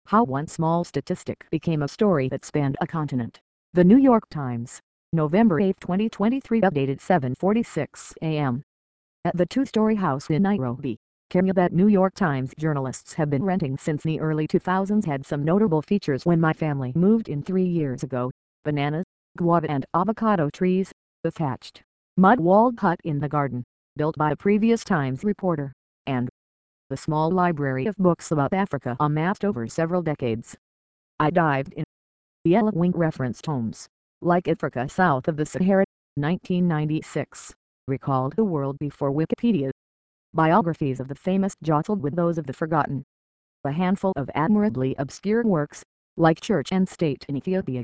How one small statistic became a story that spanned a continent. The New York Times, November 8, 2023, updated 7:46 a.m. At the two-story house in Nairobi, Kenya that New York Times journalists have been renting since the early 2000s had some notable features when my family moved in 3 years ago. Bananas, guava and avocado trees, the thatched, mud-walled hut in the garden, built by a previous Times reporter, and the small library of books about Africa amassed over several decades. I dived in. The Ella Wing referenced homes, like Africa south of the Sahara, 1996, recalled the world before Wikipedia. Biographies of the famous jostled with those of the forgotten. A handful of admirably obscure works, like Church and State in Ethiopia,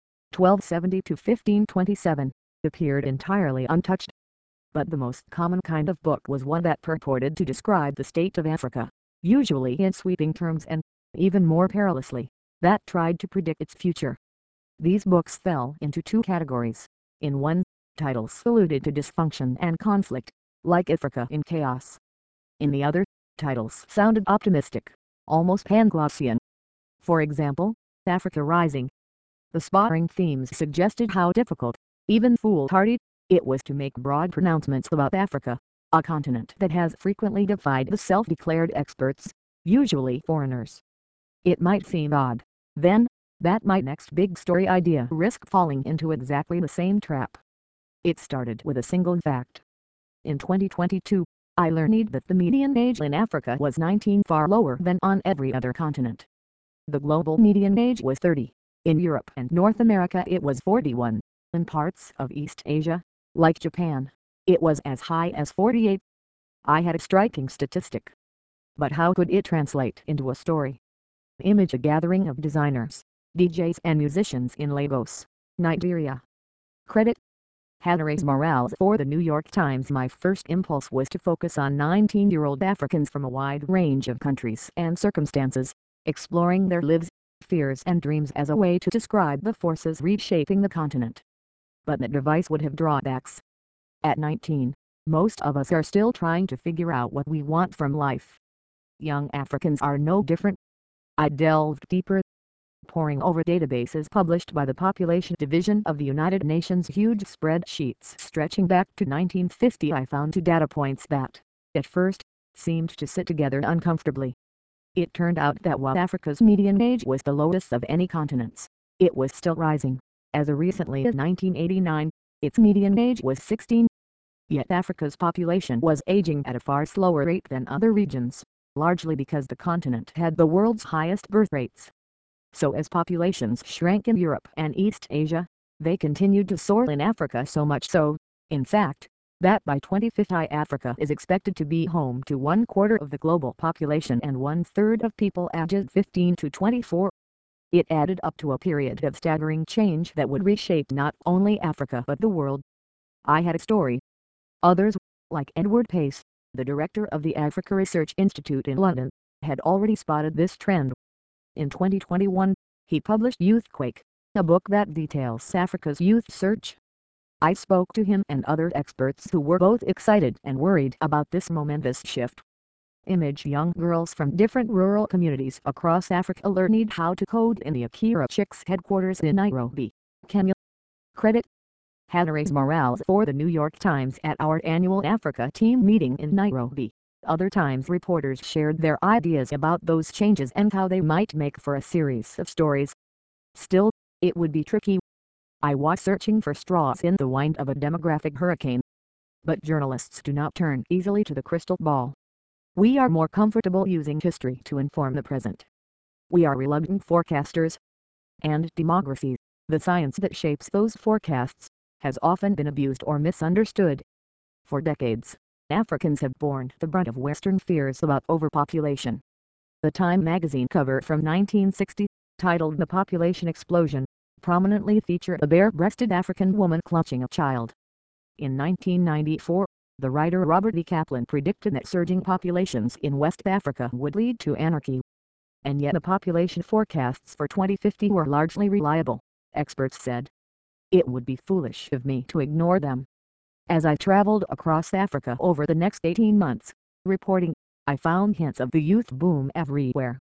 1270–1527, appeared entirely untouched. But the most common kind of book was one that purported to describe the state of Africa, usually in sweeping terms and, even more perilously, that tried to predict its future. These books fell into two categories. In one, titles alluded to dysfunction and conflict, like Africa in Chaos. In the other, titles sounded optimistic, almost Panglossian. For example, Africa Rising. The sparring themes suggested how difficult, even foolhardy, it was to make broad pronouncements about Africa, a continent that has frequently defied the self-declared experts, usually foreigners. It might seem odd, then, that my next big story idea risked falling into exactly the same trap. It started with a single fact. In 2022, I learned that the median age in Africa was 19, far lower than on every other continent. The global median age was 30. In Europe and North America it was 41. In parts of East Asia, like Japan, it was as high as 48. I had a striking statistic. But how could it translate into a story? Image: a gathering of designers, DJs and musicians in Lagos, Nigeria. Credit: Hannes Morales for the New York Times. My first impulse was to focus on 19-year-old Africans from a wide range of countries and circumstances, exploring their lives, fears and dreams as a way to describe the forces reshaping the continent. But that device would have drawbacks. At 19, most of us are still trying to figure out what we want from life. Young Africans are no different. I delved deeper. Poring over databases published by the Population Division of the United Nations, huge spreadsheets stretching back to 1950, I found two data points that, at first, seemed to sit together uncomfortably. It turned out that while Africa's median age was the lowest of any continents, it was still rising. As recently as 1989, its median age was 16. Yet Africa's population was aging at a far slower rate than other regions, largely because the continent had the world's highest birth rates. So as populations shrank in Europe and East Asia, they continued to soar in Africa, so much so, in fact, that by 2050 Africa is expected to be home to 1/4 of the global population and 1/3 of people aged 15 to 24. It added up to a period of staggering change that would reshape not only Africa but the world. I had a story. Others, like Edward Pace, the director of the Africa Research Institute in London, had already spotted this trend. In 2021, he published Youthquake, a book that details Africa's youth surge. I spoke to him and other experts who were both excited and worried about this momentous shift. Image: young girls from different rural communities across Africa learned how to code in the Akira Chicks headquarters in Nairobi, Kenya. Credit: Hannes Morales for the New York Times. At our annual Africa team meeting in Nairobi, other Times reporters shared their ideas about those changes and how they might make for a series of stories. Still, it would be tricky. I was searching for straws in the wind of a demographic hurricane. But journalists do not turn easily to the crystal ball. We are more comfortable using history to inform the present. We are reluctant forecasters. And demography, the science that shapes those forecasts, has often been abused or misunderstood. For decades, Africans have borne the brunt of Western fears about overpopulation. The Time magazine cover from 1960, titled "The Population Explosion," prominently featured a bare-breasted African woman clutching a child. In 1994, the writer Robert E. Kaplan predicted that surging populations in West Africa would lead to anarchy. And yet the population forecasts for 2050 were largely reliable, experts said. It would be foolish of me to ignore them. As I traveled across Africa over the next 18 months, reporting, I found hints of the youth boom everywhere.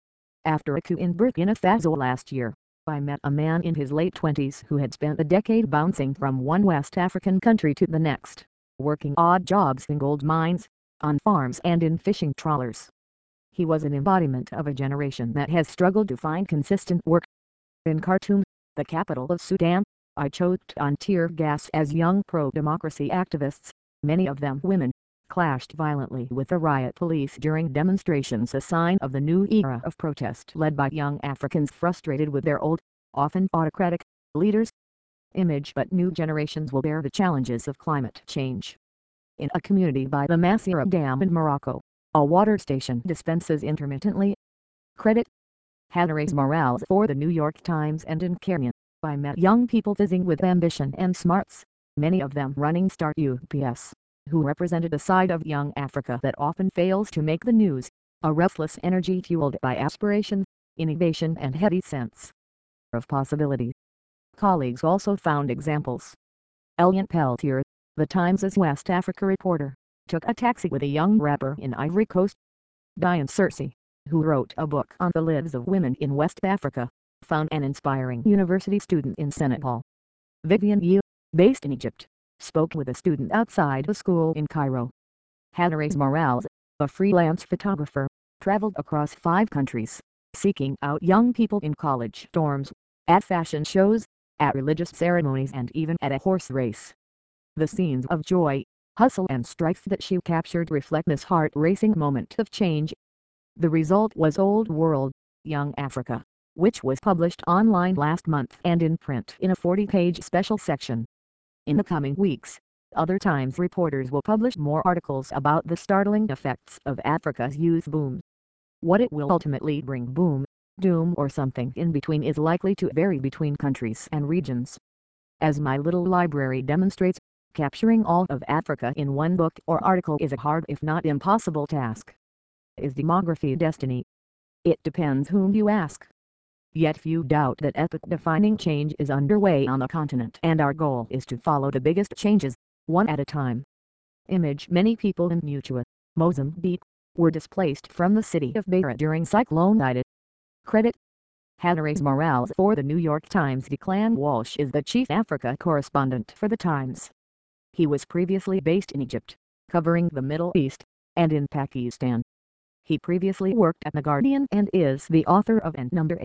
After a coup in Burkina Faso last year, I met a man in his late 20s who had spent a decade bouncing from one West African country to the next, working odd jobs in gold mines, on farms and in fishing trawlers. He was an embodiment of a generation that has struggled to find consistent work. In Khartoum, the capital of Sudan, I choked on tear gas as young pro-democracy activists, many of them women, clashed violently with the riot police during demonstrations, a sign of the new era of protest led by young Africans frustrated with their old, often autocratic, leaders' image. But new generations will bear the challenges of climate change. In a community by the Massira Dam in Morocco, a water station dispenses intermittently. Credit Hannes Morales for the New York Times. And in Kenya, I met young people fizzing with ambition and smarts, many of them running Start UPS, who represented a side of young Africa that often fails to make the news, a restless energy fueled by aspiration, innovation and heady sense of possibility. Colleagues also found examples. Elian Peltier, the Times' West Africa reporter, took a taxi with a young rapper in Ivory Coast. Diane Searcy, who wrote a book on the lives of women in West Africa, found an inspiring university student in Senegal. Vivian Yu, based in Egypt, spoke with a student outside a school in Cairo. Hannes Morales, a freelance photographer, traveled across 5 countries, seeking out young people in college dorms, at fashion shows, at religious ceremonies and even at a horse race. The scenes of joy, hustle and strife that she captured reflect this heart-racing moment of change. The result was Old World, Young Africa, which was published online last month and in print in a 40-page special section. In the coming weeks, other Times reporters will publish more articles about the startling effects of Africa's youth boom. What it will ultimately bring, boom, doom or something in between, is likely to vary between countries and regions. As my little library demonstrates, capturing all of Africa in one book or article is a hard if not impossible task. Is demography destiny? It depends whom you ask. Yet few doubt that epoch-defining change is underway on the continent, and our goal is to follow the biggest changes, one at a time. Image: many people in Mutua, Mozambique, were displaced from the city of Beira during Cyclone Idai. Credit Hannes Morales for the New York Times. Declan Walsh is the chief Africa correspondent for the Times. He was previously based in Egypt, covering the Middle East, and in Pakistan. He previously worked at The Guardian and is the author of N number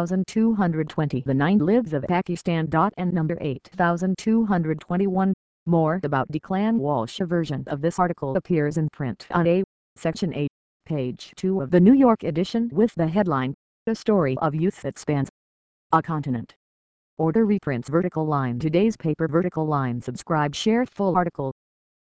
8220, The 9 Lives of Pakistan. N number 8221. More about Declan Walsh. A version of this article appears in print on A, Section 8, page 2 of the New York edition with the headline, A Story of Youth That Spans a Continent. Order reprints. Vertical line. Today's paper. Vertical line. Subscribe. Share full article.